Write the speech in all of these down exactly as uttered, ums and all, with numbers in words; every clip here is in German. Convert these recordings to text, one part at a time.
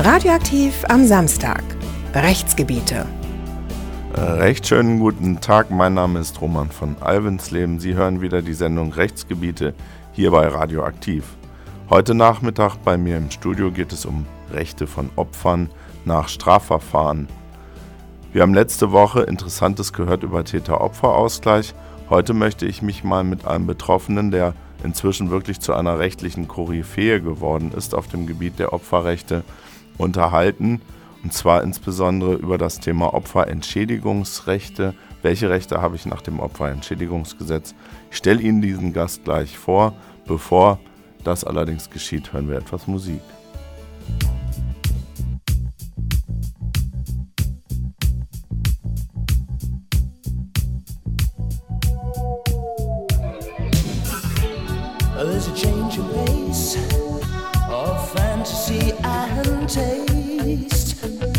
Radioaktiv am Samstag. Rechtsgebiete. Recht schönen guten Tag, mein Name ist Roman von Alvensleben. Sie hören wieder die Sendung Rechtsgebiete hier bei Radioaktiv. Heute Nachmittag bei mir im Studio geht es um Rechte von Opfern nach Strafverfahren. Wir haben letzte Woche Interessantes gehört über Täter-Opfer-Ausgleich. Heute möchte ich mich mal mit einem Betroffenen, der inzwischen wirklich zu einer rechtlichen Koryphäe geworden ist auf dem Gebiet der Opferrechte, unterhalten. Und zwar insbesondere über das Thema Opferentschädigungsrechte. Welche Rechte habe ich nach dem Opferentschädigungsgesetz? Ich stelle Ihnen diesen Gast gleich vor. Bevor das allerdings geschieht, hören wir etwas Musik. There's a change in pace of fantasy and taste.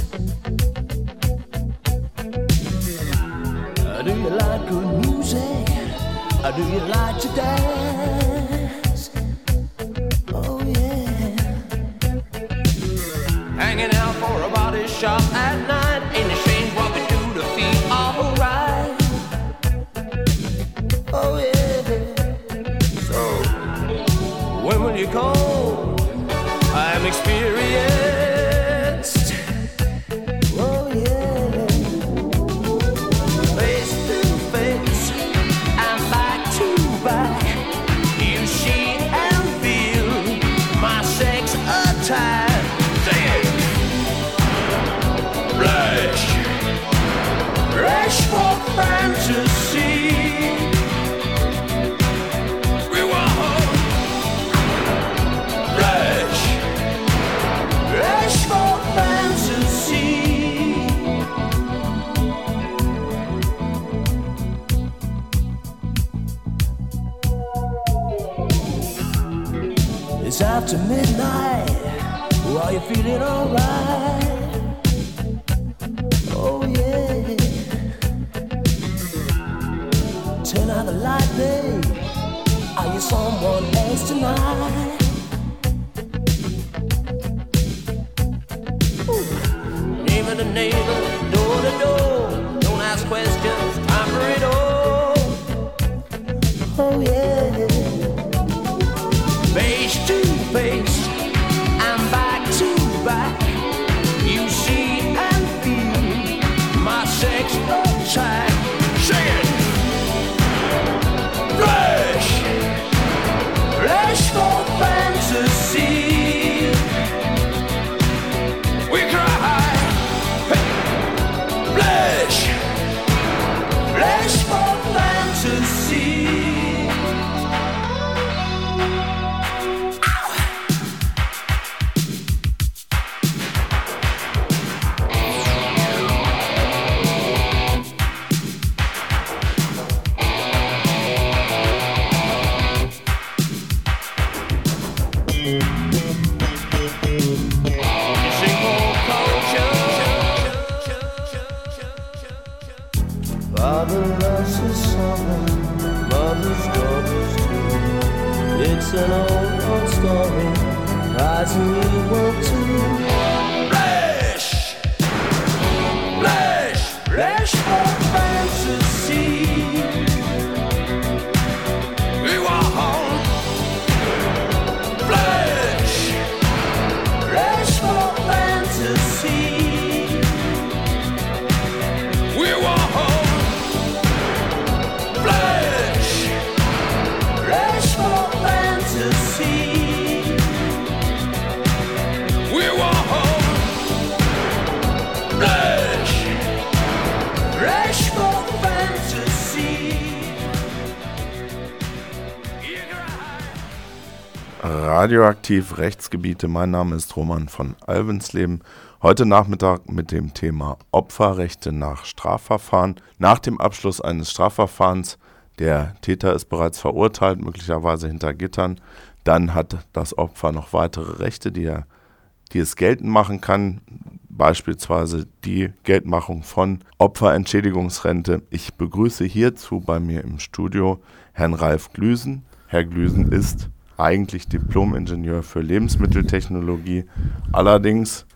Do you like good music? Do you like to dance? Oh yeah. Hanging out for a body shop at night. Ain't it strange what we do to feel alright? Oh yeah. When will you come? I'm experienced. Oh yeah. Face to face and back to back. You see and feel my sex attack. Sing it. Rush. Rush for fantasy. It's after midnight, are you feeling alright? Oh yeah. Turn out the light, babe. Are you someone else tonight? Ooh. Neighbor to neighbor, door to door. Don't ask questions, time for it all. Oh yeah. Face to face and back to back. You see and feel my sex attack. Sing it. Rush, rush for fantasy. We cry, hey, blush, rush for fantasy. An old, old story, rising you want to Flash, flash, flash for fantasy. We want home. Flash, flash for fantasy. We want home. Flash, flash for fantasy. We want home. Flash, flash for fantasy. Radioaktiv Rechtsgebiete, mein Name ist Roman von Alvensleben. Heute Nachmittag mit dem Thema Opferrechte nach Strafverfahren. Nach dem Abschluss eines Strafverfahrens, der Täter ist bereits verurteilt, möglicherweise hinter Gittern, dann hat das Opfer noch weitere Rechte, die, er, die es geltend machen kann, beispielsweise die Geltmachung von Opferentschädigungsrente. Ich begrüße hierzu bei mir im Studio Herrn Ralf Glüsen. Herr Glüsen ist eigentlich Diplom-Ingenieur für Lebensmitteltechnologie. Allerdings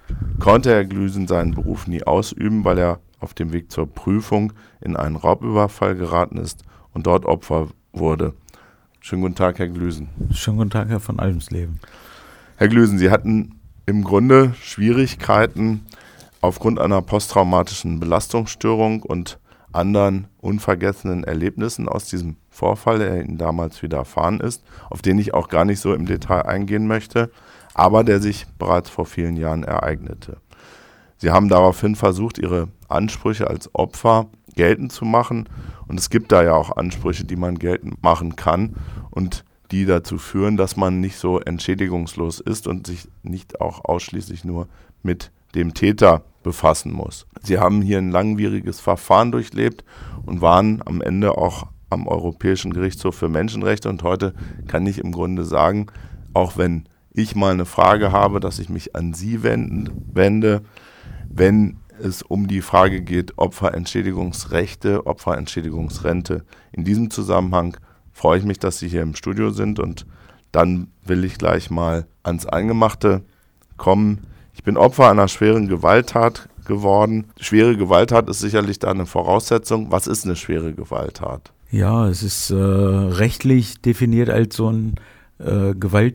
konnte Herr Glüsen seinen Beruf nie ausüben, weil er auf dem Weg zur Prüfung in einen Raubüberfall geraten ist und dort Opfer wurde. Schönen guten Tag, Herr Glüsen. Schönen guten Tag, Herr von Alvensleben. Herr Glüsen, Sie hatten im Grunde Schwierigkeiten aufgrund einer posttraumatischen Belastungsstörung und anderen unvergessenen Erlebnissen aus diesem Vorfall, der Ihnen damals widerfahren ist, auf den ich auch gar nicht so im Detail eingehen möchte, aber der sich bereits vor vielen Jahren ereignete. Sie haben daraufhin versucht, Ihre Ansprüche als Opfer geltend zu machen, und es gibt da ja auch Ansprüche, die man geltend machen kann und die dazu führen, dass man nicht so entschädigungslos ist und sich nicht auch ausschließlich nur mit dem Täter befassen muss. Sie haben hier ein langwieriges Verfahren durchlebt und waren am Ende auch am Europäischen Gerichtshof für Menschenrechte, und heute kann ich im Grunde sagen, auch wenn ich mal eine Frage habe, dass ich mich an Sie wende, wenn es um die Frage geht, Opferentschädigungsrechte, Opferentschädigungsrente. In diesem Zusammenhang freue ich mich, dass Sie hier im Studio sind, und dann will ich gleich mal ans Eingemachte kommen. Ich bin Opfer einer schweren Gewalttat geworden. Schwere Gewalttat ist sicherlich da eine Voraussetzung. Was ist eine schwere Gewalttat? Ja, es ist äh, rechtlich definiert als so ein äh,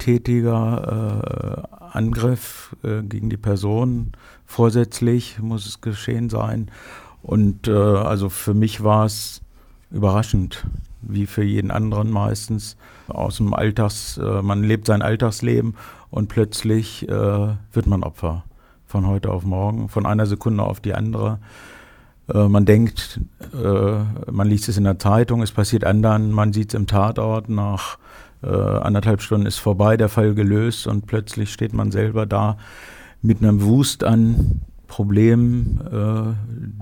gewalttätiger äh, Angriff äh, gegen die Person. Vorsätzlich muss es geschehen sein. Und äh, also für mich war es überraschend, wie für jeden anderen meistens. Aus dem Alltags, äh, man lebt sein Alltagsleben und plötzlich äh, wird man Opfer. Von heute auf morgen, von einer Sekunde auf die andere. Äh, man denkt, äh, man liest es in der Zeitung, es passiert anderen, man sieht es im Tatort, nach äh, anderthalb Stunden ist vorbei, der Fall gelöst, und plötzlich steht man selber da mit einem Wust an Problemen, äh,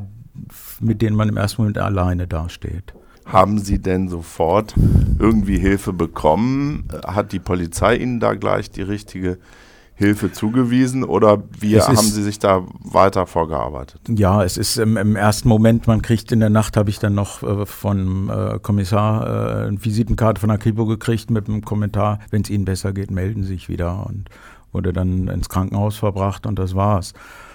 mit denen man im ersten Moment alleine dasteht. Haben Sie denn sofort irgendwie Hilfe bekommen? Hat die Polizei Ihnen da gleich die richtige Hilfe zugewiesen, oder wie Es haben ist, Sie sich da weiter vorgearbeitet? Ja, es ist im, im ersten Moment, man kriegt in der Nacht, habe ich dann noch äh, von äh, Kommissar äh, eine Visitenkarte von der Kripo gekriegt mit dem Kommentar, wenn es Ihnen besser geht, melden Sie sich wieder, und wurde dann ins Krankenhaus verbracht, und das war's.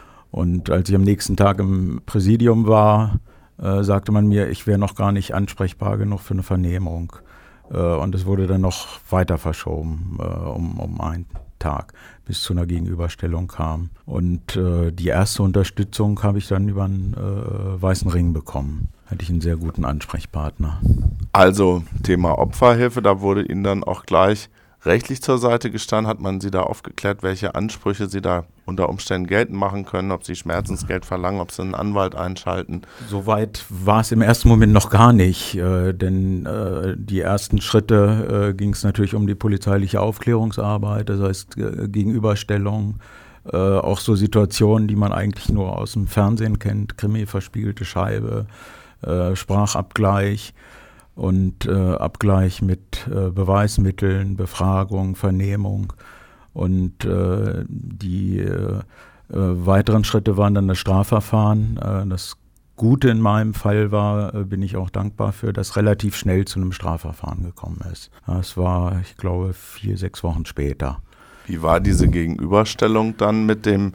Und als ich am nächsten Tag im Präsidium war, äh, sagte man mir, ich wäre noch gar nicht ansprechbar genug für eine Vernehmung. Äh, und es wurde dann noch weiter verschoben, äh, um, um einen Tag, bis zu einer Gegenüberstellung kam. Und äh, die erste Unterstützung habe ich dann über einen äh, Weißen Ring bekommen. Hatte ich einen sehr guten Ansprechpartner. Also Thema Opferhilfe, da wurde Ihnen dann auch gleich rechtlich zur Seite gestanden. Hat man Sie da aufgeklärt, welche Ansprüche Sie da unter Umständen geltend machen können, ob Sie Schmerzensgeld verlangen, ob Sie einen Anwalt einschalten? Soweit war es im ersten Moment noch gar nicht, äh, denn äh, die ersten Schritte äh, ging es natürlich um die polizeiliche Aufklärungsarbeit, das heißt äh, Gegenüberstellung, äh, auch so Situationen, die man eigentlich nur aus dem Fernsehen kennt, Krimi, verspiegelte Scheibe, äh, Sprachabgleich und äh, Abgleich mit äh, Beweismitteln, Befragung, Vernehmung. Und äh, die äh, weiteren Schritte waren dann das Strafverfahren. Äh, das Gute in meinem Fall war, äh, bin ich auch dankbar für, dass relativ schnell zu einem Strafverfahren gekommen ist. Das war, ich glaube, vier, sechs Wochen später. Wie war diese Gegenüberstellung dann mit dem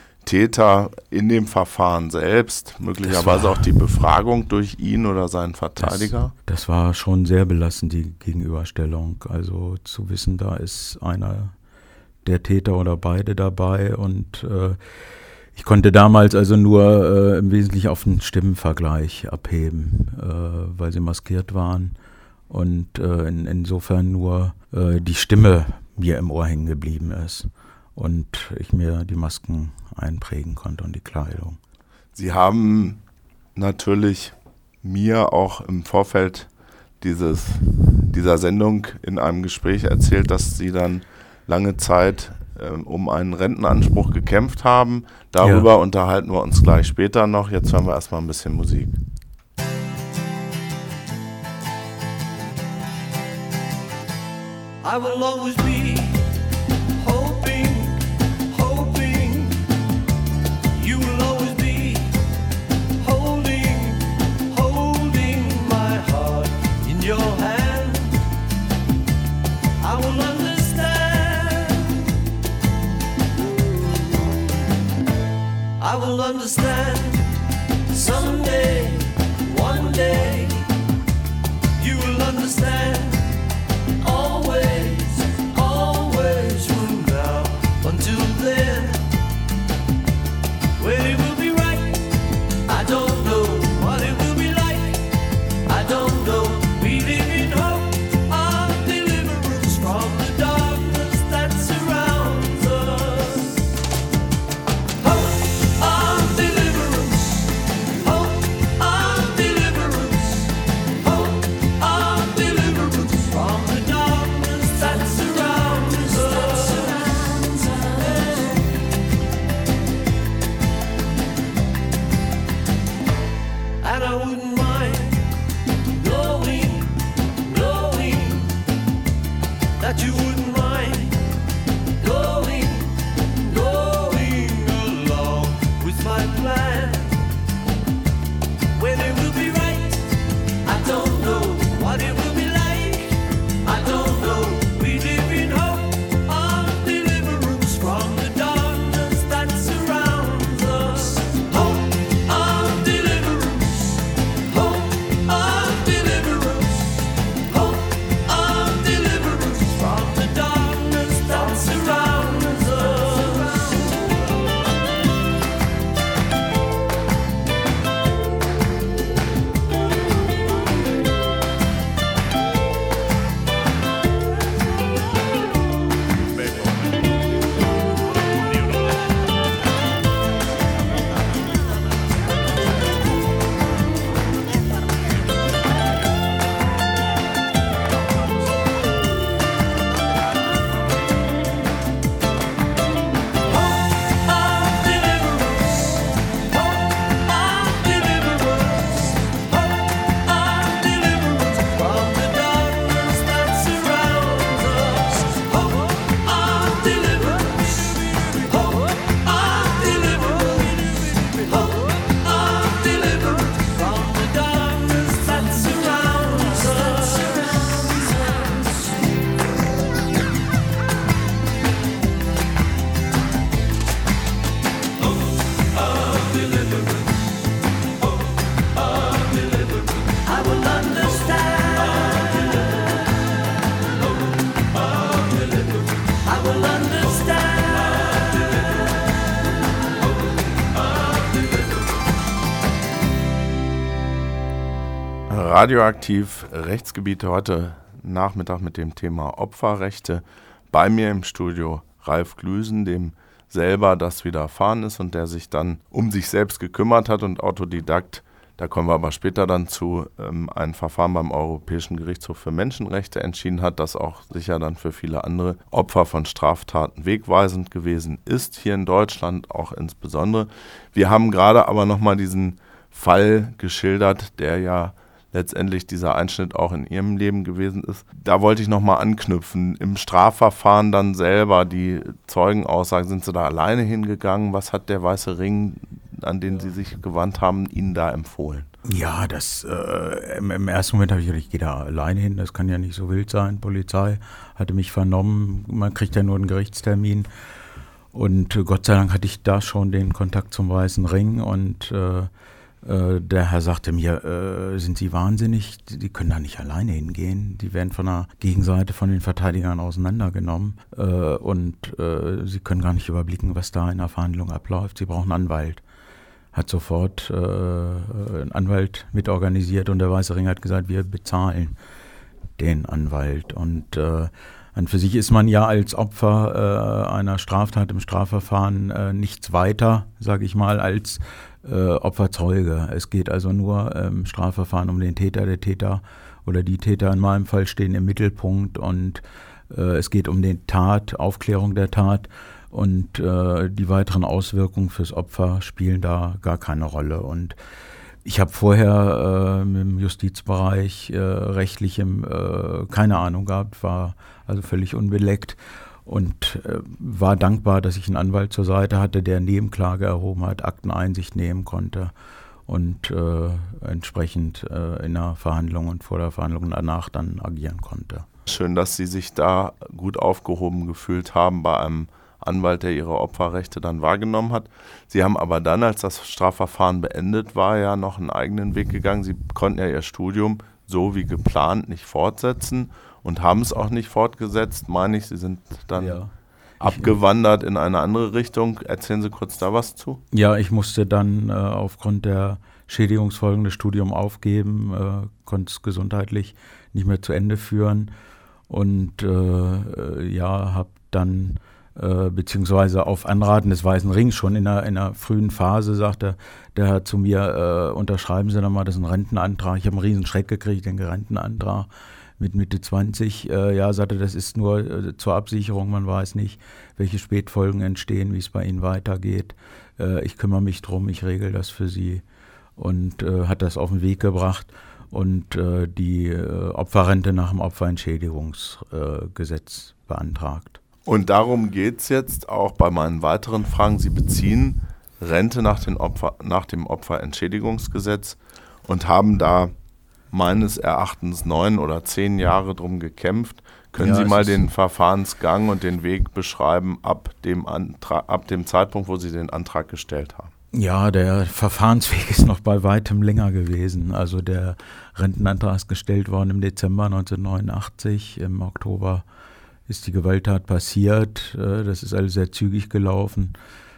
Täter in dem Verfahren selbst? Möglicherweise war, auch die Befragung durch ihn oder seinen Verteidiger? Das, das war schon sehr belastend, die Gegenüberstellung. Also zu wissen, da ist einer der Täter oder beide dabei, und äh, ich konnte damals also nur äh, im Wesentlichen auf den Stimmenvergleich abheben, äh, weil sie maskiert waren, und äh, in, insofern nur äh, die Stimme mir im Ohr hängen geblieben ist und ich mir die Masken einprägen konnte und die Kleidung. Sie haben natürlich mir auch im Vorfeld dieses, dieser Sendung in einem Gespräch erzählt, dass Sie dann lange Zeit äh, um einen Rentenanspruch gekämpft haben. Darüber ja. unterhalten wir uns gleich später noch. Jetzt hören wir erstmal ein bisschen Musik. I will always be hoping, hoping. You will always be holding, holding my heart in your hand. I will understand I will understand someday, one day. You will understand always, always from now until then. When it will be right, I don't know what it will be like. I don't know. We live in hope of deliverance from the darkness that surrounds us. Hope of deliverance. Hope of deliverance. Hope of deliverance from the darkness that surrounds us. And I wouldn't mind knowing, knowing that you wouldn't mind going, going along with my plan. When it will be right, I don't know what it will be like. I don't know. We live in hope of deliverance from the darkness that surrounds us. Hope of deliverance. Hope of deliverance. Hope of deliverance from the darkness that surrounds us. I will understand. I will understand. Radioaktiv Rechtsgebiete heute Nachmittag mit dem Thema Opferrechte. Bei mir im Studio Ralf Glüsen, dem selber das widerfahren ist und der sich dann um sich selbst gekümmert hat und Autodidakt, da kommen wir aber später dann zu, ähm, ein Verfahren beim Europäischen Gerichtshof für Menschenrechte entschieden hat, das auch sicher dann für viele andere Opfer von Straftaten wegweisend gewesen ist, hier in Deutschland auch insbesondere. Wir haben gerade aber nochmal diesen Fall geschildert, der ja letztendlich dieser Einschnitt auch in Ihrem Leben gewesen ist. Da wollte ich nochmal anknüpfen. Im Strafverfahren dann selber, die Zeugenaussagen, sind Sie da alleine hingegangen? Was hat der Weiße Ring, an den Sie sich gewandt haben, Ihnen da empfohlen? Ja, das äh, im, im ersten Moment habe ich gedacht, ich gehe da alleine hin, das kann ja nicht so wild sein. Polizei hatte mich vernommen, man kriegt ja nur einen Gerichtstermin. Und äh, Gott sei Dank hatte ich da schon den Kontakt zum Weißen Ring und äh, der Herr sagte mir, äh, sind Sie wahnsinnig? Die können da nicht alleine hingehen. Die werden von der Gegenseite von den Verteidigern auseinandergenommen äh, und äh, Sie können gar nicht überblicken, was da in der Verhandlung abläuft. Sie brauchen einen Anwalt. Hat sofort äh, einen Anwalt mitorganisiert und der Weiße Ring hat gesagt, wir bezahlen den Anwalt. Und äh, an für sich ist man ja als Opfer äh, einer Straftat im Strafverfahren äh, nichts weiter, sage ich mal, als Äh, Opferzeuge. Es geht also nur im ähm, Strafverfahren um den Täter. Der Täter oder die Täter in meinem Fall stehen im Mittelpunkt und äh, es geht um die Tat, Aufklärung der Tat und äh, die weiteren Auswirkungen fürs Opfer spielen da gar keine Rolle. Und ich habe vorher äh, im Justizbereich äh, rechtlichem äh, keine Ahnung gehabt, war also völlig unbeleckt. Und äh, war dankbar, dass ich einen Anwalt zur Seite hatte, der Nebenklage erhoben hat, Akteneinsicht nehmen konnte und äh, entsprechend äh, in der Verhandlung und vor der Verhandlung und danach dann agieren konnte. Schön, dass Sie sich da gut aufgehoben gefühlt haben bei einem Anwalt, der ihre Opferrechte dann wahrgenommen hat. Sie haben aber dann, als das Strafverfahren beendet war, ja noch einen eigenen Weg gegangen. Sie konnten ja ihr Studium so wie geplant nicht fortsetzen und haben es auch nicht fortgesetzt, meine ich. Sie sind dann Ja. abgewandert in eine andere Richtung. Erzählen Sie kurz da was zu. Ja, ich musste dann äh, aufgrund der Schädigungsfolgen das Studium aufgeben, äh, konnte es gesundheitlich nicht mehr zu Ende führen und äh, ja, habe dann äh, beziehungsweise auf Anraten des Weißen Rings schon in einer, in einer frühen Phase sagte der Herr zu mir, äh, unterschreiben Sie nochmal, das ist ein Rentenantrag. Ich habe einen riesen Schreck gekriegt, den Rentenantrag mit Mitte zwanzig. Äh, ja, sagte, das ist nur äh, zur Absicherung, man weiß nicht, welche Spätfolgen entstehen, wie es bei Ihnen weitergeht. Äh, ich kümmere mich drum, ich regel das für Sie und äh, hat das auf den Weg gebracht und äh, die äh, Opferrente nach dem Opferentschädigungsgesetz äh, beantragt. Und darum geht es jetzt auch bei meinen weiteren Fragen. Sie beziehen Rente nach, den Opfer, nach dem Opferentschädigungsgesetz und haben da meines Erachtens neun oder zehn Jahre drum gekämpft. Können Ja, Sie es mal ist- den Verfahrensgang und den Weg beschreiben ab dem, Antra- ab dem Zeitpunkt, wo Sie den Antrag gestellt haben? Ja, der Verfahrensweg ist noch bei weitem länger gewesen. Also der Rentenantrag ist gestellt worden im Dezember neunzehnhundertneunundachtzig. Im Oktober ist die Gewalttat passiert. Äh, Das ist alles sehr zügig gelaufen.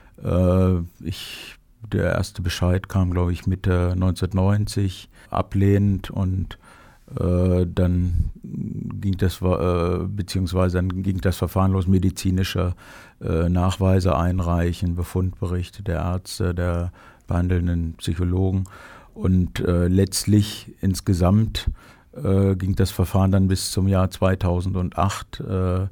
Äh, Ich, der erste Bescheid kam, glaube ich, Mitte neunzehnhundertneunzig, ablehnend und äh, dann ging das, äh, beziehungsweise dann ging das Verfahren los, medizinische äh, Nachweise einreichen, Befundberichte der Ärzte, der behandelnden Psychologen und äh, letztlich insgesamt äh, ging das Verfahren dann bis zum Jahr zweitausendacht, äh, äh,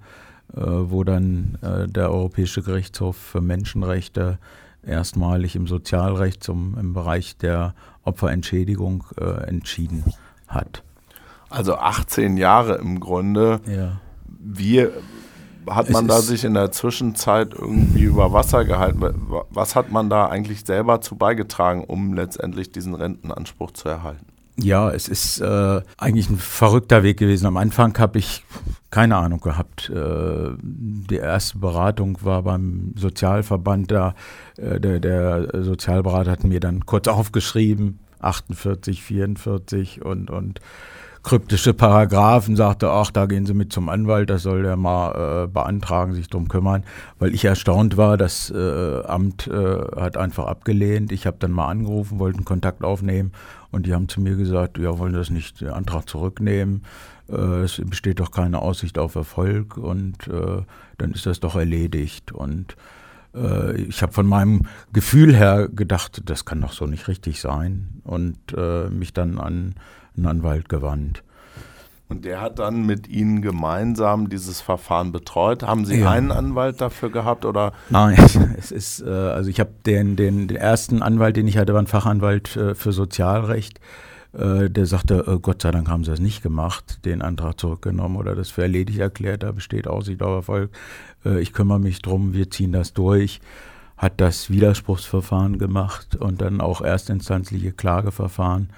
wo dann äh, der Europäische Gerichtshof für Menschenrechte erstmalig im Sozialrecht zum, im Bereich der Opferentschädigung äh, entschieden hat. Also achtzehn Jahre im Grunde. Ja. Wie hat Es man da ist- sich in der Zwischenzeit irgendwie über Wasser gehalten? Was hat man da eigentlich selber zu beigetragen, um letztendlich diesen Rentenanspruch zu erhalten? Ja, es ist äh, eigentlich ein verrückter Weg gewesen. Am Anfang habe ich keine Ahnung gehabt. Äh, die erste Beratung war beim Sozialverband da. Äh, der, der Sozialberater hat mir dann kurz aufgeschrieben, achtundvierzig, vierundvierzig und, und kryptische Paragraphen, sagte, ach, da gehen Sie mit zum Anwalt, das soll der mal äh, beantragen, sich drum kümmern, weil ich erstaunt war, das äh, Amt äh, hat einfach abgelehnt. Ich habe dann mal angerufen, wollten Kontakt aufnehmen und die haben zu mir gesagt, ja, wollen das nicht, den Antrag zurücknehmen, äh, es besteht doch keine Aussicht auf Erfolg und äh, dann ist das doch erledigt und äh, ich habe von meinem Gefühl her gedacht, das kann doch so nicht richtig sein und äh, mich dann an einen Anwalt gewandt. Und der hat dann mit Ihnen gemeinsam dieses Verfahren betreut. Haben Sie Ja. einen Anwalt dafür gehabt oder? Nein, es ist, äh, also ich habe den, den, den ersten Anwalt, den ich hatte, war ein Fachanwalt äh, für Sozialrecht. Äh, der sagte, äh, Gott sei Dank haben Sie das nicht gemacht, den Antrag zurückgenommen oder das für erledigt erklärt, da besteht Aussicht auf Erfolg. Äh, ich kümmere mich drum, wir ziehen das durch. Hat das Widerspruchsverfahren gemacht und dann auch erstinstanzliche Klageverfahren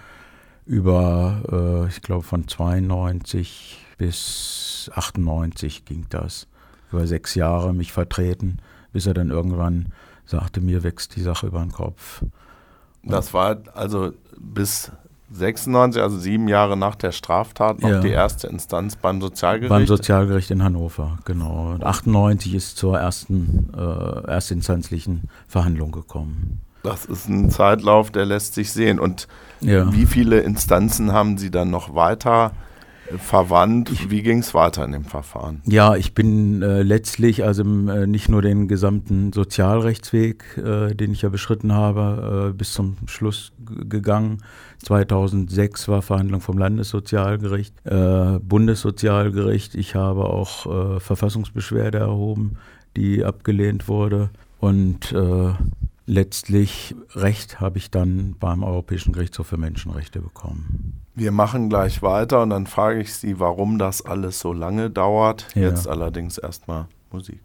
über, äh, ich glaube, von zweiundneunzig bis achtundneunzig ging das. Über sechs Jahre mich vertreten, bis er dann irgendwann sagte, mir wächst die Sache über den Kopf. Das war also bis sechsundneunzig, also sieben Jahre nach der Straftat, noch Ja. die erste Instanz beim Sozialgericht. Beim Sozialgericht in Hannover, genau. Und achtundneunzig ist zur ersten äh, erstinstanzlichen Verhandlung gekommen. Das ist ein Zeitlauf, der lässt sich sehen. Und Ja. wie viele Instanzen haben Sie dann noch weiter äh, verwandt? Wie ging es weiter in dem Verfahren? Ja, ich bin äh, letztlich also äh, nicht nur den gesamten Sozialrechtsweg, äh, den ich ja beschritten habe, äh, bis zum Schluss g- gegangen. zweitausendsechs war Verhandlung vom Landessozialgericht, äh, Bundessozialgericht. Ich habe auch äh, Verfassungsbeschwerde erhoben, die abgelehnt wurde. Und äh, letztlich Recht habe ich dann beim Europäischen Gerichtshof für Menschenrechte bekommen. Wir machen gleich weiter und dann frage ich Sie, warum das alles so lange dauert. Ja. Jetzt allerdings erstmal Musik.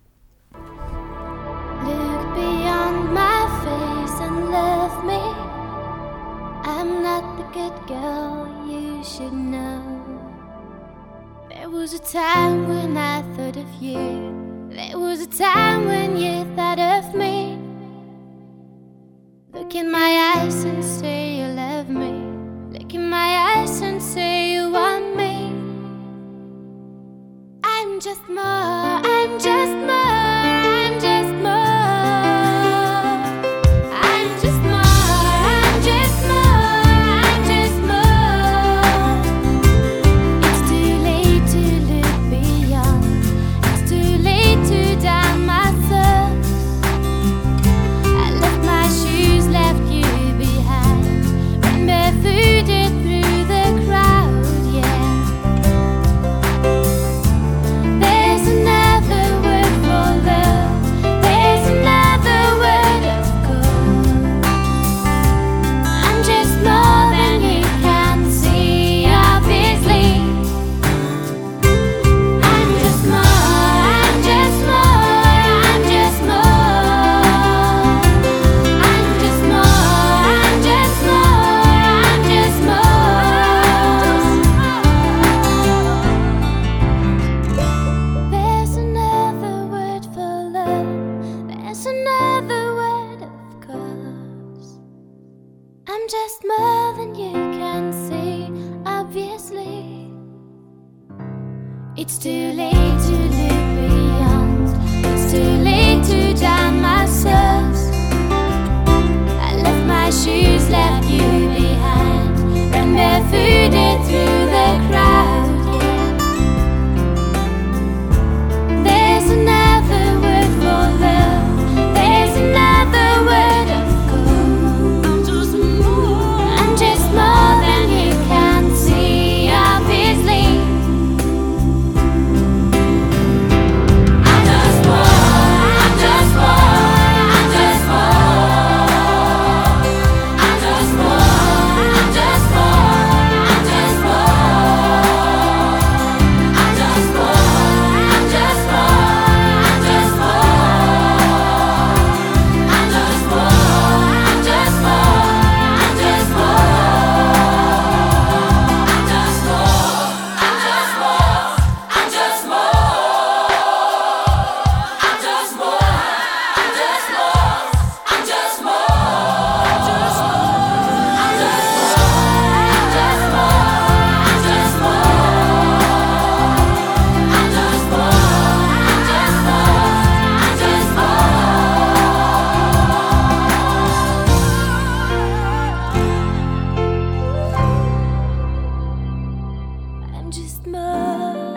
Look beyond my face and love me. I'm not the good girl you should know. There was a time when I thought of you There was a time when you thought of me. Look in my eyes and say you love me. Look in my eyes and say you want me. I'm just more, I'm just more, I'm just more. I'm just more, I'm just more, I'm just more. It's too late to look beyond. It's too late to down myself. I left my shoes, left you behind. Ran barefooted through the crowd, yeah. There's another word for love. There's another word of course. I'm just more than you can see, obviously. I'm just more, I'm just more, I'm just more. I'm just more, I'm just more, I'm just more. There's another word for love. There's another word of course. I'm just more than you can see, obviously. It's too late to look beyond. It's too late to down myself. I left my shoes, left you behind. Ran barefooted through the crowd, yeah. There's another word for love. There's another word of course. I'm just more. I'm just more than you can see, obviously. I'm just more. I'm just more. I'm just more. I'm just more. I'm just more. I'm just more. I'm just more. I'm just more. I'm just more. I'm just more. I'm just more. I'm just I'm just more.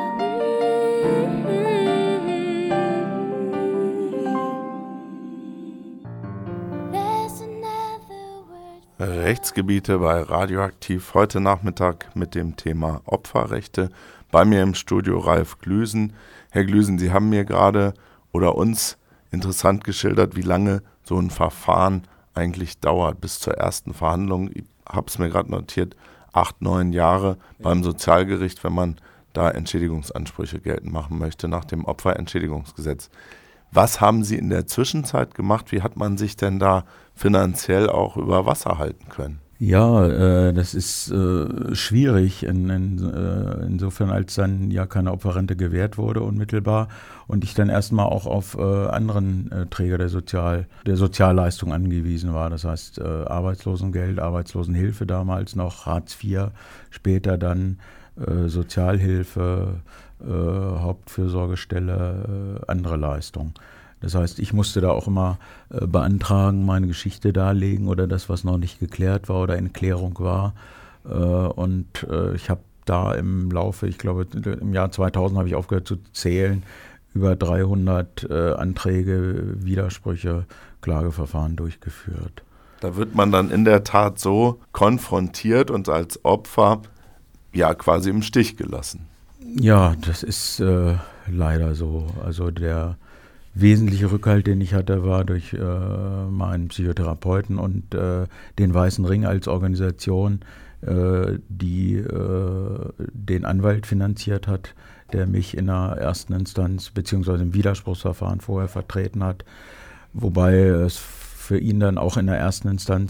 There's another word. Rechtsgebiete bei Radioaktiv heute Nachmittag mit dem Thema Opferrechte. Bei mir im Studio Ralf Glüsen. Herr Glüsen, Sie haben mir gerade oder uns interessant geschildert, wie lange so ein Verfahren eigentlich dauert bis zur ersten Verhandlung. Ich habe es mir gerade notiert, acht, neun Jahre beim Sozialgericht, wenn man da Entschädigungsansprüche geltend machen möchte nach dem Opferentschädigungsgesetz. Was haben Sie in der Zwischenzeit gemacht? Wie hat man sich denn da finanziell auch über Wasser halten können? Ja, äh, das ist äh, schwierig, in, in, äh, insofern als dann ja keine Opferrente gewährt wurde unmittelbar und ich dann erstmal auch auf äh, anderen äh, Träger der, Sozial, der Sozialleistung angewiesen war. Das heißt äh, Arbeitslosengeld, Arbeitslosenhilfe damals noch, Hartz vier, später dann äh, Sozialhilfe, äh, Hauptfürsorgestelle, äh, andere Leistungen. Das heißt, ich musste da auch immer äh, beantragen, meine Geschichte darlegen oder das, was noch nicht geklärt war oder in Klärung war. Äh, und äh, ich habe da im Laufe, ich glaube im Jahr zweitausend habe ich aufgehört zu zählen, über dreihundert äh, Anträge, Widersprüche, Klageverfahren durchgeführt. Da wird man dann in der Tat so konfrontiert und als Opfer ja quasi im Stich gelassen. Ja, das ist äh, leider so. Also der wesentliche Rückhalt, den ich hatte, war durch äh, meinen Psychotherapeuten und äh, den Weißen Ring als Organisation, äh, die äh, den Anwalt finanziert hat, der mich in der ersten Instanz beziehungsweise im Widerspruchsverfahren vorher vertreten hat, wobei es für ihn dann auch in der ersten Instanz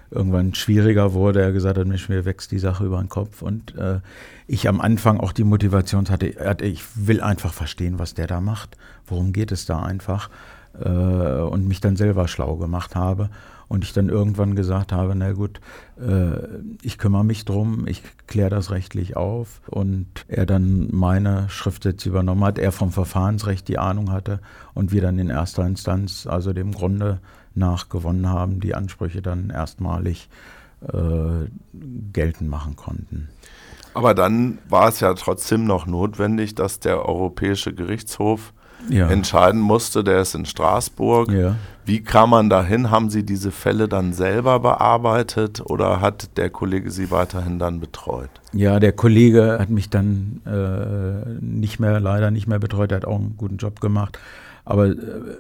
irgendwann schwieriger wurde, er gesagt hat, Mensch, mir wächst die Sache über den Kopf. Und äh, ich am Anfang auch die Motivation hatte, hatte, ich will einfach verstehen, was der da macht, worum geht es da einfach, äh, und mich dann selber schlau gemacht habe. Und ich dann irgendwann gesagt habe, na gut, äh, ich kümmere mich drum, ich kläre das rechtlich auf. Und er dann meine Schriftsätze übernommen hat, er vom Verfahrensrecht die Ahnung hatte und wir dann in erster Instanz, also dem Grunde nach gewonnen haben, die Ansprüche dann erstmalig äh, geltend machen konnten. Aber dann war es ja trotzdem noch notwendig, dass der Europäische Gerichtshof Ja. entscheiden musste, der ist in Straßburg. Ja. Wie kam man dahin? Haben Sie diese Fälle dann selber bearbeitet oder hat der Kollege Sie weiterhin dann betreut? Ja, der Kollege hat mich dann äh, nicht mehr, leider nicht mehr betreut, er hat auch einen guten Job gemacht. Aber äh,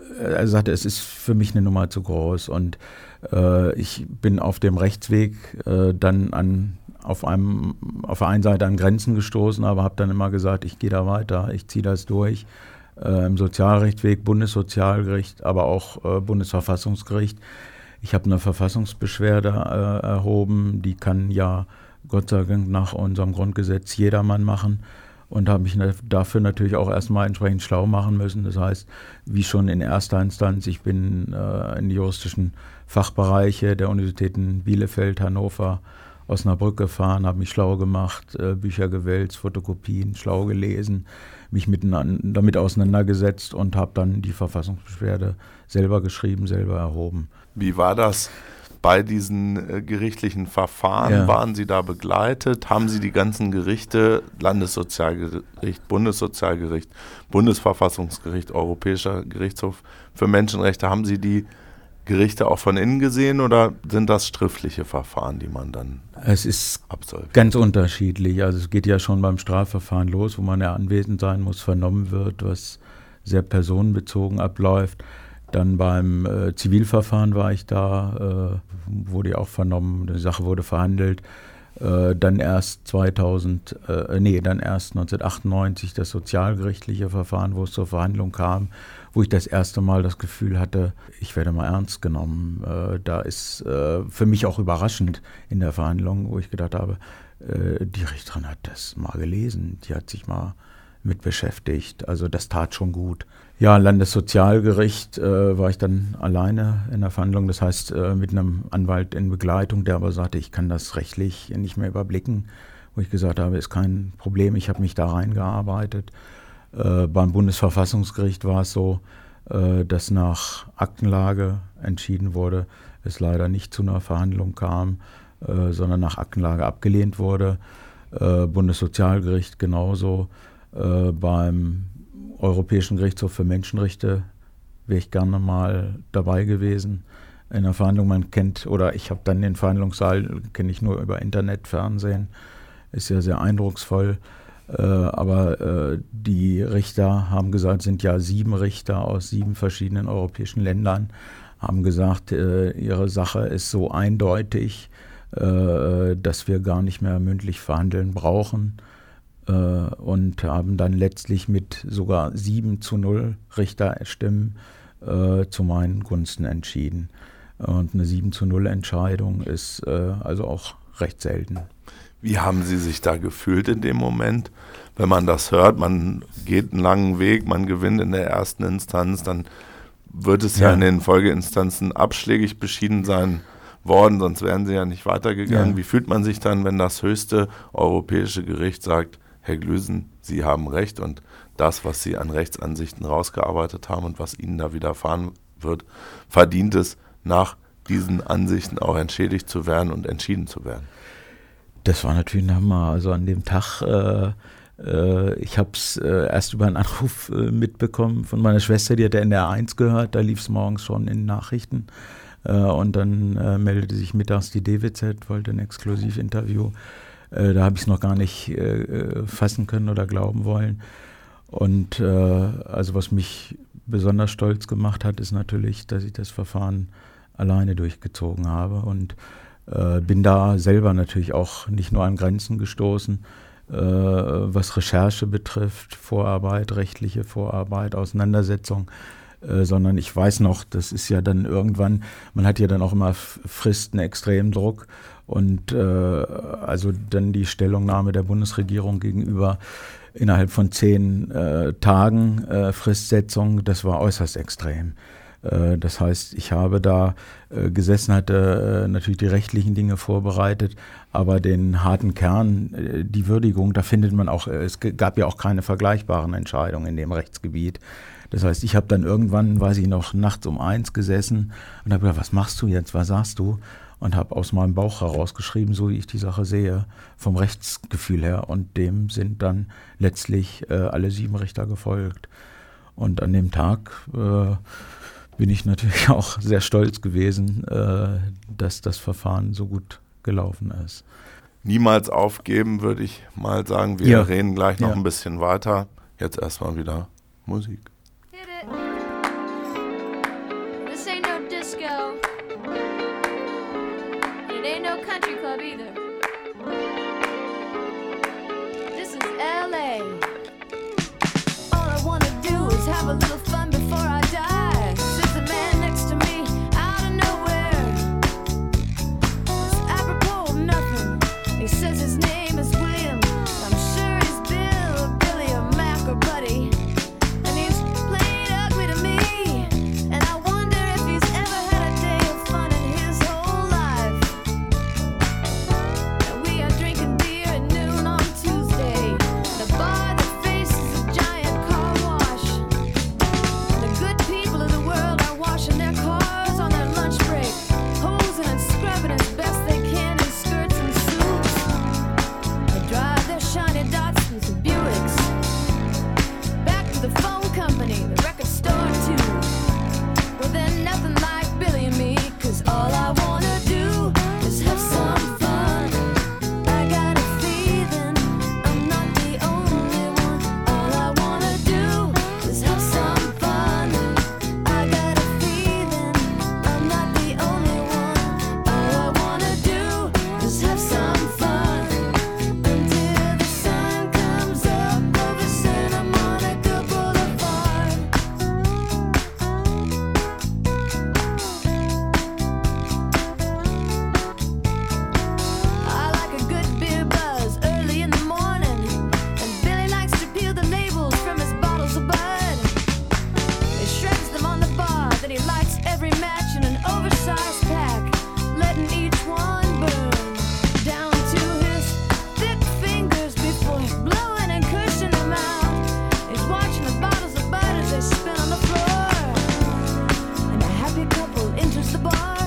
er sagte, es ist für mich eine Nummer zu groß. Und äh, ich bin auf dem Rechtsweg äh, dann an, auf, einem, auf der einen Seite an Grenzen gestoßen, aber habe dann immer gesagt, ich gehe da weiter, ich ziehe das durch. Äh, Im Sozialrechtsweg, Bundessozialgericht, aber auch äh, Bundesverfassungsgericht. Ich habe eine Verfassungsbeschwerde äh, erhoben, die kann ja Gott sei Dank nach unserem Grundgesetz jedermann machen. Und habe mich ne, dafür natürlich auch erstmal entsprechend schlau machen müssen. Das heißt, wie schon in erster Instanz, ich bin äh, in die juristischen Fachbereiche der Universitäten Bielefeld, Hannover, Osnabrück gefahren, habe mich schlau gemacht, äh, Bücher gewälzt, Fotokopien, schlau gelesen, mich miteinander, damit auseinandergesetzt und habe dann die Verfassungsbeschwerde selber geschrieben, selber erhoben. Wie war das bei diesen äh, gerichtlichen Verfahren? Ja. Waren Sie da begleitet? Haben Sie die ganzen Gerichte, Landessozialgericht, Bundessozialgericht, Bundesverfassungsgericht, Europäischer Gerichtshof für Menschenrechte, haben Sie die Gerichte auch von innen gesehen oder sind das schriftliche Verfahren, die man dann Es ist absolviert? ganz unterschiedlich. Also es geht ja schon beim Strafverfahren los, wo man ja anwesend sein muss, vernommen wird, was sehr personenbezogen abläuft. Dann beim äh, Zivilverfahren war ich da, äh, wurde ja auch vernommen, die Sache wurde verhandelt. Äh, dann erst zweitausend, äh, nee, dann erst neunzehnhundertachtundneunzig das sozialgerichtliche Verfahren, wo es zur Verhandlung kam, wo ich das erste Mal das Gefühl hatte, ich werde mal ernst genommen. Äh, da ist äh, für mich auch überraschend in der Verhandlung, wo ich gedacht habe, äh, die Richterin hat das mal gelesen, die hat sich mal mit beschäftigt. Also das tat schon gut. Ja, Landessozialgericht äh, war ich dann alleine in der Verhandlung, das heißt äh, mit einem Anwalt in Begleitung, der aber sagte, ich kann das rechtlich nicht mehr überblicken, wo ich gesagt habe, ist kein Problem, ich habe mich da reingearbeitet. Äh, beim Bundesverfassungsgericht war es so, äh, dass nach Aktenlage entschieden wurde, es leider nicht zu einer Verhandlung kam, äh, sondern nach Aktenlage abgelehnt wurde. Äh, Bundessozialgericht genauso. Äh, beim Europäischen Gerichtshof für Menschenrechte wäre ich gerne mal dabei gewesen. In der Verhandlung, man kennt, oder ich habe dann den Verhandlungssaal, kenne ich nur über Internet, Fernsehen, ist ja sehr eindrucksvoll. Äh, aber äh, die Richter haben gesagt, sind ja sieben Richter aus sieben verschiedenen europäischen Ländern, haben gesagt, äh, ihre Sache ist so eindeutig, äh, dass wir gar nicht mehr mündlich verhandeln brauchen. Und haben dann letztlich mit sogar sieben zu null Richterstimmen äh, zu meinen Gunsten entschieden. Und eine sieben zu null Entscheidung ist äh, also auch recht selten. Wie haben Sie sich da gefühlt in dem Moment? Wenn man das hört, man geht einen langen Weg, man gewinnt in der ersten Instanz, dann wird es ja, ja in den Folgeinstanzen abschlägig beschieden sein worden, sonst wären Sie ja nicht weitergegangen. Ja. Wie fühlt man sich dann, wenn das höchste europäische Gericht sagt, Herr Glüsen, Sie haben recht und das, was Sie an Rechtsansichten rausgearbeitet haben und was Ihnen da widerfahren wird, verdient es, nach diesen Ansichten auch entschädigt zu werden und entschieden zu werden? Das war natürlich ein Hammer. Also an dem Tag, äh, äh, ich habe es äh, erst über einen Anruf äh, mitbekommen von meiner Schwester, die hat der N D R eins gehört, da lief es morgens schon in den Nachrichten. Äh, und dann äh, meldete sich mittags die D W Z, wollte ein Exklusivinterview. Äh, da habe ich es noch gar nicht äh, fassen können oder glauben wollen. Und äh, also was mich besonders stolz gemacht hat, ist natürlich, dass ich das Verfahren alleine durchgezogen habe und äh, bin da selber natürlich auch nicht nur an Grenzen gestoßen, äh, was Recherche betrifft, Vorarbeit, rechtliche Vorarbeit, Auseinandersetzung äh, sondern ich weiß noch, das ist ja dann irgendwann, man hat ja dann auch immer Fristen, extremen Druck und äh, also dann die Stellungnahme der Bundesregierung gegenüber innerhalb von zehn äh, Tagen äh, Fristsetzung, das war äußerst extrem. Äh, das heißt, ich habe da äh, gesessen, hatte äh, natürlich die rechtlichen Dinge vorbereitet, aber den harten Kern, äh, die Würdigung, da findet man auch, äh, es g- gab ja auch keine vergleichbaren Entscheidungen in dem Rechtsgebiet. Das heißt, ich habe dann irgendwann, weiß ich noch, nachts um eins gesessen und habe gedacht, was machst du jetzt, was sagst du? Und habe aus meinem Bauch herausgeschrieben, so wie ich die Sache sehe, vom Rechtsgefühl her. Und dem sind dann letztlich äh, alle sieben Richter gefolgt. Und an dem Tag äh, bin ich natürlich auch sehr stolz gewesen, äh, dass das Verfahren so gut gelaufen ist. Niemals aufgeben, würde ich mal sagen. Wir Ja. reden gleich noch Ja. ein bisschen weiter. Jetzt erstmal wieder Musik. Hit it. This ain't no disco. It ain't no country club either. This is L A. All I wanna do is have a little fun before I die. Sits a man next to me out of nowhere. It's apropos of nothing. He says his name is William. I'm sure he's Bill or Billy or Mac or Buddy. And he's played ugly to me. And I wonder if he's ever had a day of fun in his whole life. And we are drinking beer at noon on Tuesday. The bar that faces a giant car wash. The good people of the world are washing their cars on their lunch break, hosing and scrubbing as best they can in skirts and suits. They drive their shiny Datsuns and Buicks back to the phone company, the record store too. Well, they're nothing like Billy and me, 'cause all I wanna do is have some fun. I got a feeling I'm not the only one. All I wanna do is have some fun. I got a feeling I'm not the only one. All I wanna do is have some fun until the sun comes up over Santa Monica Boulevard. I like a good beer buzz early in the morning, and Billy likes to peel the labels from his bottles of Bud. He shreds them on the bar, then he lights every match in an oversized pack, letting each one burn down to his thick fingers before blowing and cursing them out. He's watching the bottles of Bud as they spin on the floor, and a happy couple enters the bar,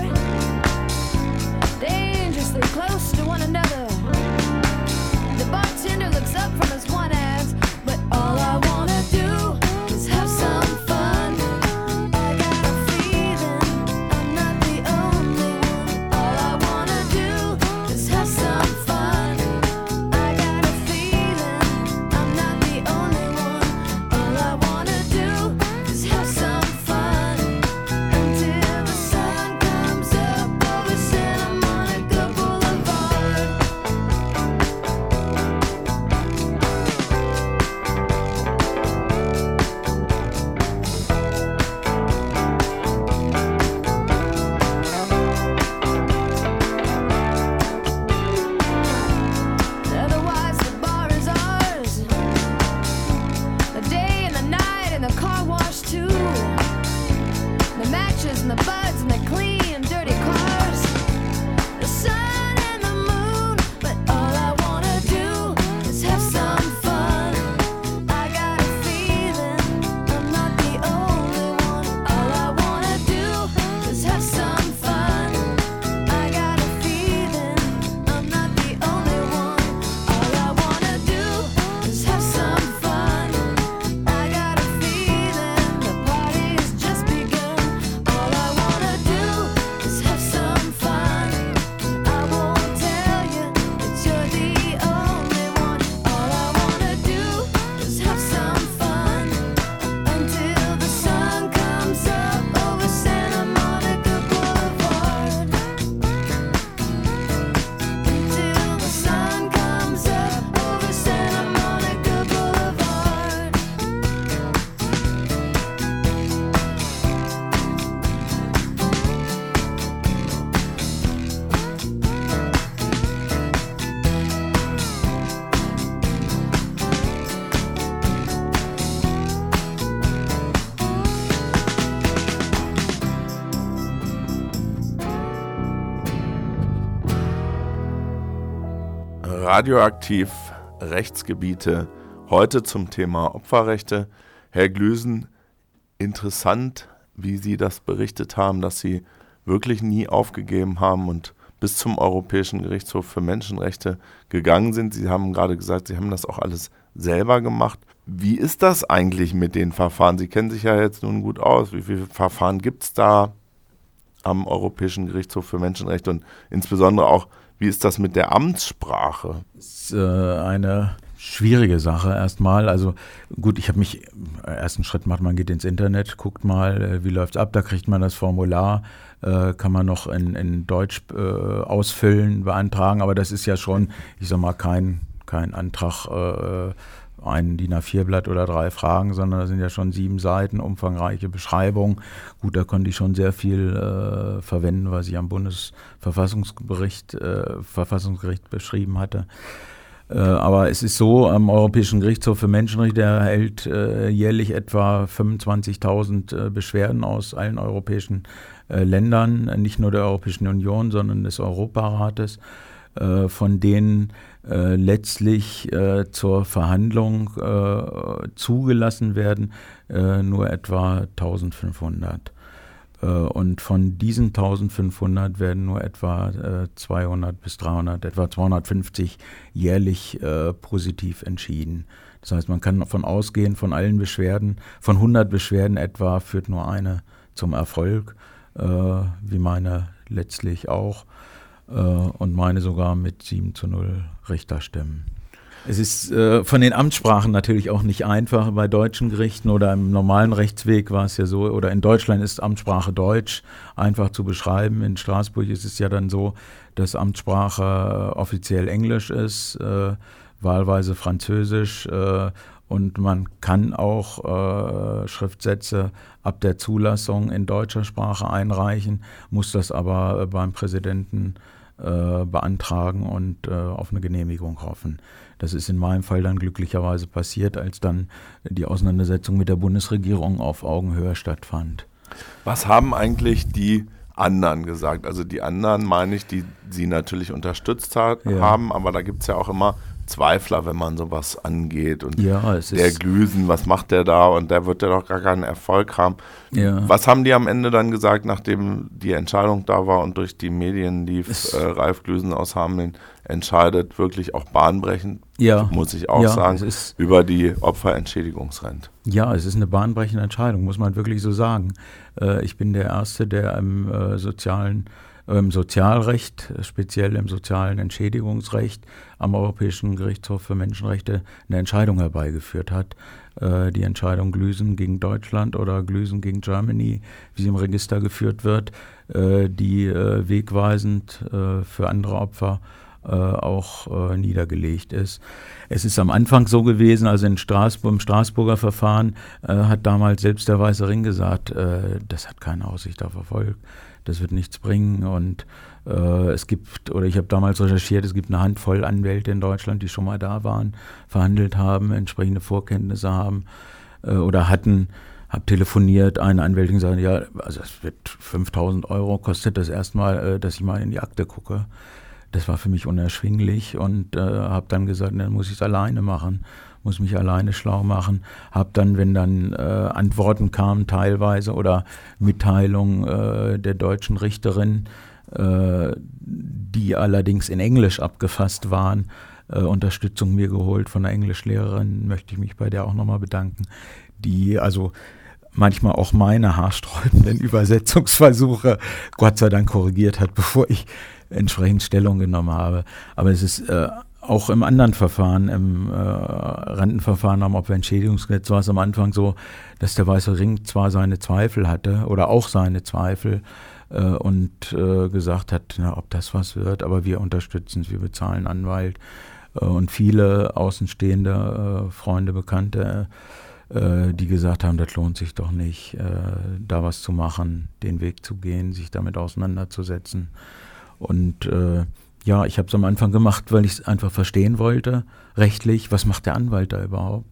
dangerously close to one another. The bartender looks up from his one ass, but all I wanna do is have some fun. I got a feeling I'm not the only one. All I wanna do is have some fun. I got a feeling I'm not the only one. All I wanna do is have some fun until the sun comes up over Santa Monica Boulevard. Otherwise, the bar is ours. The day and the night and the car wash too. The matches and the buds and the clean and dirty cars. The sun and the moon, but all I wanna do is have some fun. I got a feeling I'm not the only one. All I wanna do is have some fun. I got a feeling I'm not the only one. All I wanna do is have some fun. I got a feeling the party's just begun. All I wanna do Radioaktiv Rechtsgebiete, heute zum Thema Opferrechte. Herr Glüsen, interessant, wie Sie das berichtet haben, dass Sie wirklich nie aufgegeben haben und bis zum Europäischen Gerichtshof für Menschenrechte gegangen sind. Sie haben gerade gesagt, Sie haben das auch alles selber gemacht. Wie ist das eigentlich mit den Verfahren? Sie kennen sich ja jetzt nun gut aus. Wie viele Verfahren gibt es da am Europäischen Gerichtshof für Menschenrechte und insbesondere auch, wie ist das mit der Amtssprache? Das ist äh, eine schwierige Sache erstmal. Also gut, ich habe mich, äh, ersten Schritt macht man, geht ins Internet, guckt mal, äh, wie läuft's ab, da kriegt man das Formular, äh, kann man noch in, in Deutsch äh, ausfüllen, beantragen, aber das ist ja schon, ich sag mal, kein, kein Antrag, äh, ein D I N A vier Blatt oder drei Fragen, sondern das sind ja schon sieben Seiten, umfangreiche Beschreibung. Gut, da konnte ich schon sehr viel äh, verwenden, was ich am Bundesverfassungsgericht äh, Verfassungsgericht beschrieben hatte. Äh, aber es ist so, am Europäischen Gerichtshof für Menschenrechte erhält äh, jährlich etwa fünfundzwanzigtausend äh, Beschwerden aus allen europäischen äh, Ländern, nicht nur der Europäischen Union, sondern des Europarates, äh, von denen Äh, letztlich äh, zur Verhandlung äh, zugelassen werden, äh, nur etwa eintausendfünfhundert. Äh, und von diesen eintausendfünfhundert werden nur etwa äh, zweihundert bis dreihundert, etwa zweihundertfünfzig jährlich äh, positiv entschieden. Das heißt, man kann davon ausgehen, von allen Beschwerden, von hundert Beschwerden etwa führt nur eine zum Erfolg, äh, wie meine letztlich auch. Und meine sogar mit sieben zu null Richterstimmen. Es ist äh, von den Amtssprachen natürlich auch nicht einfach. Bei deutschen Gerichten oder im normalen Rechtsweg war es ja so, oder in Deutschland ist Amtssprache Deutsch einfach zu beschreiben. In Straßburg ist es ja dann so, dass Amtssprache offiziell Englisch ist, äh, wahlweise Französisch, äh, und man kann auch äh, Schriftsätze ab der Zulassung in deutscher Sprache einreichen, muss das aber äh, beim Präsidenten äh, beantragen und äh, auf eine Genehmigung hoffen. Das ist in meinem Fall dann glücklicherweise passiert, als dann die Auseinandersetzung mit der Bundesregierung auf Augenhöhe stattfand. Was haben eigentlich die anderen gesagt? Also die anderen meine ich, die Sie natürlich unterstützt hat, Ja. haben, aber da gibt es ja auch immer Zweifler, wenn man sowas angeht. Und Ja, es der ist, Glüsen, was macht der da? Und der wird ja doch gar keinen Erfolg haben. ja. Was haben die am Ende dann gesagt, nachdem die Entscheidung da war und durch die Medien lief, Es- äh, Ralf Glüsen aus Hameln entscheidet, wirklich auch bahnbrechend, Ja. muss ich auch Ja, sagen, es ist- über die Opferentschädigungsrente. Ja, es ist eine bahnbrechende Entscheidung, muss man wirklich so sagen. Äh, ich bin der Erste, der im äh, sozialen, äh, im Sozialrecht, äh, speziell im sozialen Entschädigungsrecht am Europäischen Gerichtshof für Menschenrechte eine Entscheidung herbeigeführt hat. Äh, die Entscheidung Glüsen gegen Deutschland oder Glüsen gegen Germany, wie sie im Register geführt wird, äh, die äh, wegweisend äh, für andere Opfer äh, auch äh, niedergelegt ist. Es ist am Anfang so gewesen, also in Straßburg, im Straßburger Verfahren äh, hat damals selbst der Weiße Ring gesagt, äh, das hat keine Aussicht auf Erfolg, das wird nichts bringen. Und äh, es gibt, oder ich habe damals recherchiert, es gibt eine Handvoll Anwälte in Deutschland, die schon mal da waren, verhandelt haben, entsprechende Vorkenntnisse haben äh, oder hatten. Habe telefoniert, eine Anwältin gesagt, ja, also es wird fünftausend Euro, kostet das erstmal, äh, dass ich mal in die Akte gucke. Das war für mich unerschwinglich und äh, habe dann gesagt, dann muss ich es alleine machen, muss mich alleine schlau machen. Habe dann, wenn dann äh, Antworten kamen teilweise oder Mitteilungen äh, der deutschen Richterin, äh, die allerdings in Englisch abgefasst waren, äh, Unterstützung mir geholt von einer Englischlehrerin, möchte ich mich bei der auch nochmal bedanken, die also manchmal auch meine haarsträubenden Übersetzungsversuche Gott sei Dank korrigiert hat, bevor ich entsprechend Stellung genommen habe. Aber es ist äh, auch im anderen Verfahren, im äh, Rentenverfahren am Opferentschädigungsgesetz war es am Anfang so, dass der Weiße Ring zwar seine Zweifel hatte oder auch seine Zweifel äh, und äh, gesagt hat, na, ob das was wird, aber wir unterstützen es, wir bezahlen Anwalt. Äh, und viele außenstehende äh, Freunde, Bekannte, äh, die gesagt haben, das lohnt sich doch nicht, äh, da was zu machen, den Weg zu gehen, sich damit auseinanderzusetzen. Und äh, ja, ich habe es am Anfang gemacht, weil ich es einfach verstehen wollte, rechtlich, was macht der Anwalt da überhaupt?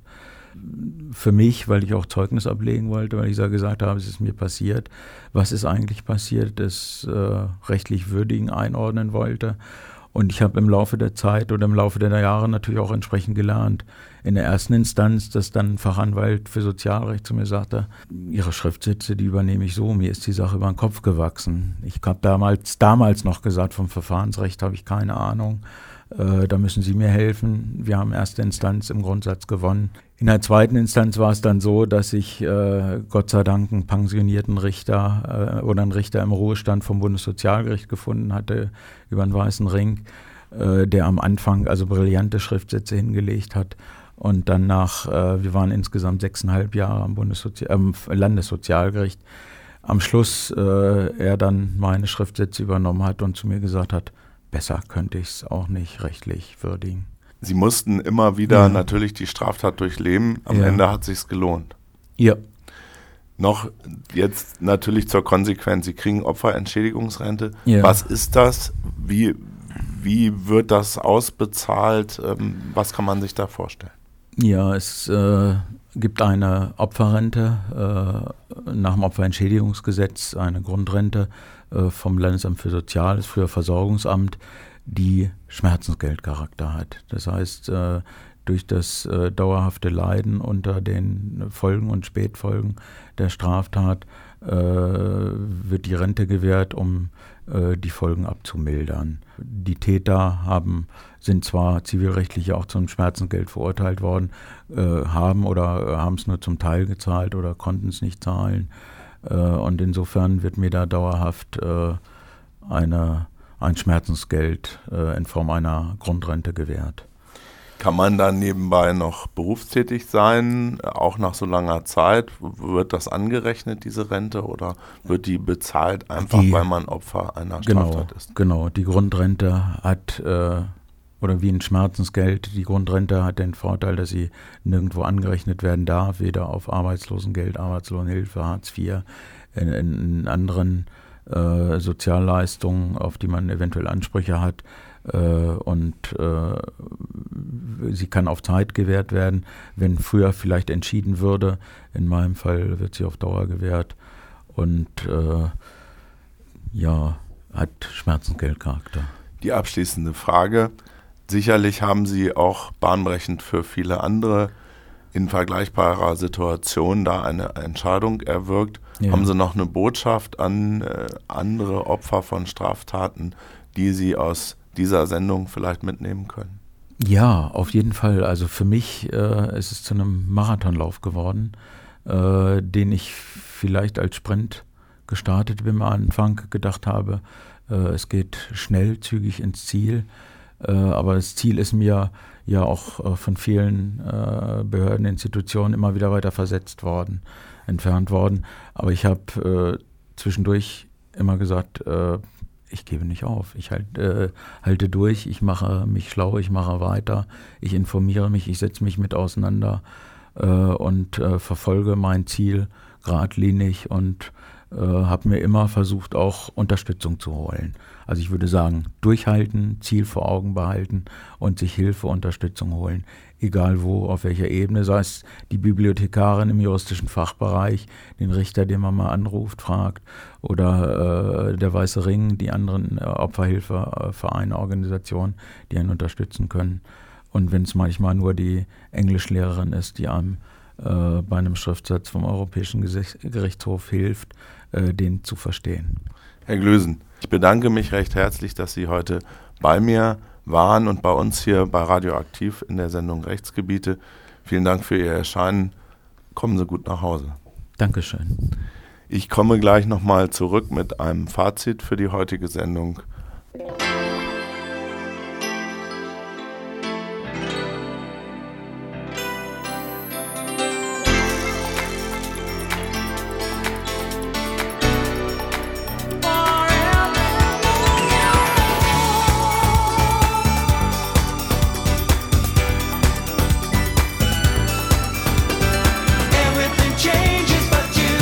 Für mich, weil ich auch Zeugnis ablegen wollte, weil ich so gesagt habe, es ist mir passiert, was ist eigentlich passiert, das äh, rechtlich würdigen einordnen wollte. Und ich habe im Laufe der Zeit oder im Laufe der Jahre natürlich auch entsprechend gelernt. In der ersten Instanz, dass dann ein Fachanwalt für Sozialrecht zu mir sagte, Ihre Schriftsätze, die übernehme ich so, mir ist die Sache über den Kopf gewachsen. Ich habe damals, damals noch gesagt, vom Verfahrensrecht habe ich keine Ahnung. Äh, da müssen Sie mir helfen. Wir haben erste Instanz im Grundsatz gewonnen. In der zweiten Instanz war es dann so, dass ich äh, Gott sei Dank einen pensionierten Richter äh, oder einen Richter im Ruhestand vom Bundessozialgericht gefunden hatte über einen weißen Ring, äh, der am Anfang also brillante Schriftsätze hingelegt hat. Und dann nach, äh, wir waren insgesamt sechseinhalb Jahre am Bundessozi- äh, Landessozialgericht, am Schluss äh, er dann meine Schriftsätze übernommen hat und zu mir gesagt hat, besser könnte ich es auch nicht rechtlich würdigen. Sie mussten immer wieder Ja. natürlich die Straftat durchleben. Am Ja. Ende hat sich's gelohnt. Ja, Noch jetzt natürlich zur Konsequenz. Sie kriegen Opferentschädigungsrente. Ja. Was ist das? Wie, wie wird das ausbezahlt? Ähm, was kann man sich da vorstellen? ja, es äh, gibt eine Opferrente äh, nach dem Opferentschädigungsgesetz, eine Grundrente äh, vom Landesamt für Soziales, früher Versorgungsamt, die Schmerzensgeldcharakter hat. Das heißt, äh, durch das äh, dauerhafte Leiden unter den Folgen und Spätfolgen der Straftat äh, wird die Rente gewährt, um äh, die Folgen abzumildern. Die Täter haben, sind zwar zivilrechtlich auch zum Schmerzensgeld verurteilt worden, äh, haben oder äh, haben es nur zum Teil gezahlt oder konnten es nicht zahlen. Äh, und insofern wird mir da dauerhaft äh, eine, ein Schmerzensgeld äh, in Form einer Grundrente gewährt. Kann man dann nebenbei noch berufstätig sein, auch nach so langer Zeit? Wird das angerechnet, diese Rente, oder wird die bezahlt einfach, Die- weil man Opfer einer Genau, Straftat ist? genau. Die Grundrente hat, äh, oder wie ein Schmerzensgeld, die Grundrente hat den Vorteil, dass sie nirgendwo angerechnet werden darf, weder auf Arbeitslosengeld, Arbeitslosenhilfe, Hartz vier, in, in anderen äh, Sozialleistungen, auf die man eventuell Ansprüche hat. Äh, und äh, sie kann auf Zeit gewährt werden, wenn früher vielleicht entschieden würde. In meinem Fall wird sie auf Dauer gewährt und äh, ja, hat Schmerzensgeldcharakter. Die abschließende Frage. Sicherlich haben Sie auch bahnbrechend für viele andere in vergleichbarer Situation da eine Entscheidung erwirkt. Ja. Haben Sie noch eine Botschaft an äh, andere Opfer von Straftaten, die Sie aus dieser Sendung vielleicht mitnehmen können? Ja, auf jeden Fall. Also für mich äh, ist es zu einem Marathonlauf geworden, äh, den ich vielleicht als Sprint gestartet bin am Anfang, gedacht habe, äh, es geht schnell, zügig ins Ziel. Äh, aber das Ziel ist mir ja auch äh, von vielen äh, Behörden, Institutionen immer wieder weiter versetzt worden, entfernt worden. Aber ich habe äh, zwischendurch immer gesagt, äh, ich gebe nicht auf. Ich halt, äh, halte durch, ich mache mich schlau, ich mache weiter, ich informiere mich, ich setze mich mit auseinander äh, und äh, verfolge mein Ziel geradlinig und äh, habe mir immer versucht, auch Unterstützung zu holen. Also ich würde sagen, durchhalten, Ziel vor Augen behalten und sich Hilfe, Unterstützung holen. Egal wo, auf welcher Ebene, sei es die Bibliothekarin im juristischen Fachbereich, den Richter, den man mal anruft, fragt, oder äh, der Weiße Ring, die anderen äh, Opferhilfevereine, Organisationen, die einen unterstützen können. Und wenn es manchmal nur die Englischlehrerin ist, die einem äh, bei einem Schriftsatz vom Europäischen Gesicht- Gerichtshof hilft, äh, den zu verstehen. Herr Glösen, ich bedanke mich recht herzlich, dass Sie heute bei mir waren und bei uns hier bei Radioaktiv in der Sendung Rechtsgebiete. Vielen Dank für Ihr Erscheinen. Kommen Sie gut nach Hause. Dankeschön. Ich komme gleich nochmal zurück mit einem Fazit für die heutige Sendung. Everything changes but you.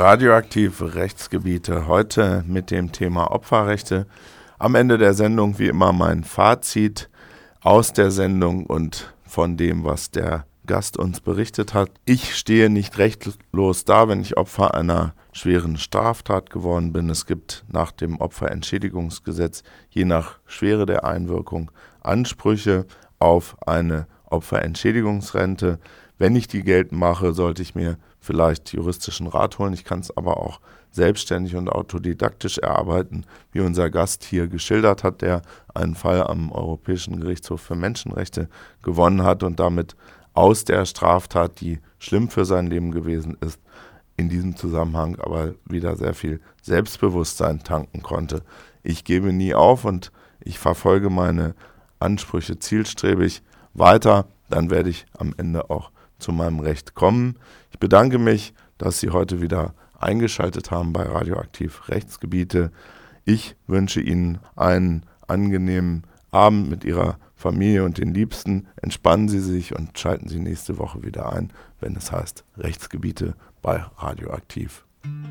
Radioaktiv Rechtsgebiete, heute mit dem Thema Opferrechte. Am Ende der Sendung wie immer mein Fazit aus der Sendung und von dem, was der Gast uns berichtet hat. Ich stehe nicht rechtlos da, wenn ich Opfer einer schweren Straftat geworden bin. Es gibt nach dem Opferentschädigungsgesetz je nach Schwere der Einwirkung Ansprüche auf eine Opferentschädigungsrente. Wenn ich die geltend mache, sollte ich mir vielleicht juristischen Rat holen. Ich kann es aber auch selbstständig und autodidaktisch erarbeiten, wie unser Gast hier geschildert hat, der einen Fall am Europäischen Gerichtshof für Menschenrechte gewonnen hat und damit aus der Straftat, die schlimm für sein Leben gewesen ist, in diesem Zusammenhang aber wieder sehr viel Selbstbewusstsein tanken konnte. Ich gebe nie auf und ich verfolge meine Ansprüche zielstrebig weiter, dann werde ich am Ende auch zu meinem Recht kommen. Ich bedanke mich, dass Sie heute wieder eingeschaltet haben bei Radioaktiv Rechtsgebiete. Ich wünsche Ihnen einen angenehmen Abend mit Ihrer Familie und den Liebsten. Entspannen Sie sich und schalten Sie nächste Woche wieder ein, wenn es heißt Rechtsgebiete bei Radioaktiv.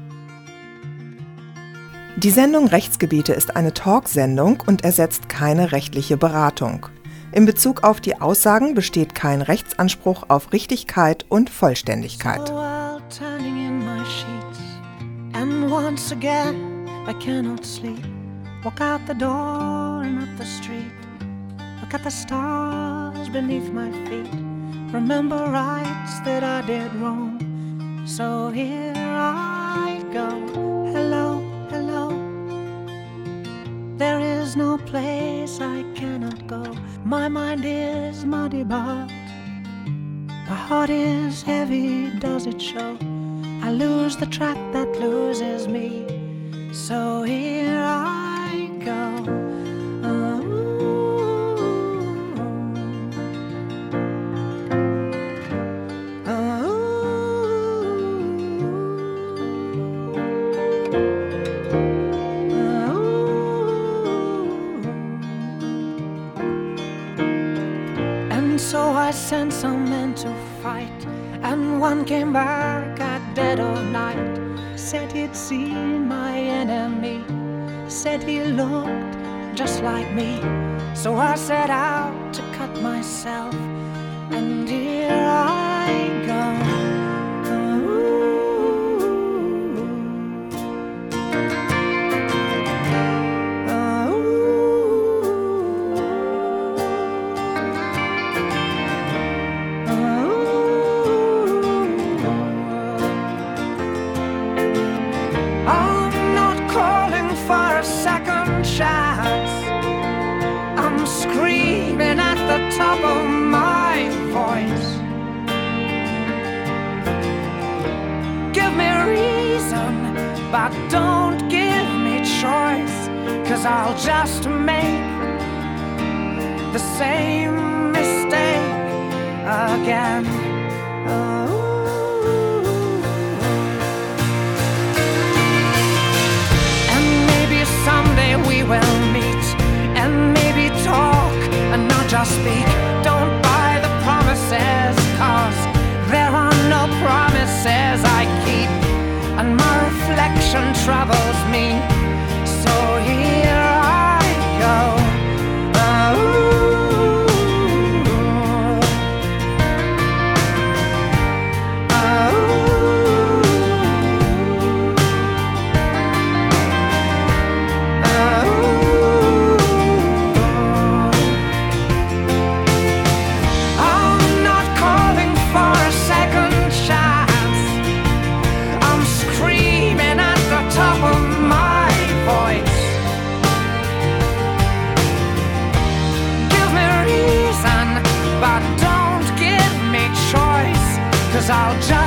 Die Sendung Rechtsgebiete ist eine Talksendung und ersetzt keine rechtliche Beratung. In Bezug auf die Aussagen besteht kein Rechtsanspruch auf Richtigkeit und Vollständigkeit. So I'll turning in my sheets, and once again I cannot sleep. Walk out the door and up the street. Look at the stars beneath my feet. Remember rights that I did wrong. So here I go. Hello, hello. There is no place I cannot go. My mind is muddy, but my heart is heavy, does it show? I lose the track that loses me. So here I go. So I sent some men to fight, and one came back at dead of night. Said he'd seen my enemy, said he looked just like me. So I set out to cut myself, and here I go. Top of my voice, give me reason, but don't give me choice, 'cause I'll just make the same mistake again. Oh. And maybe someday we will meet, and maybe talk and not just speak. Don't buy the promises, 'cause there are no promises I keep, and my reflection troubles me. So here I go. I'll just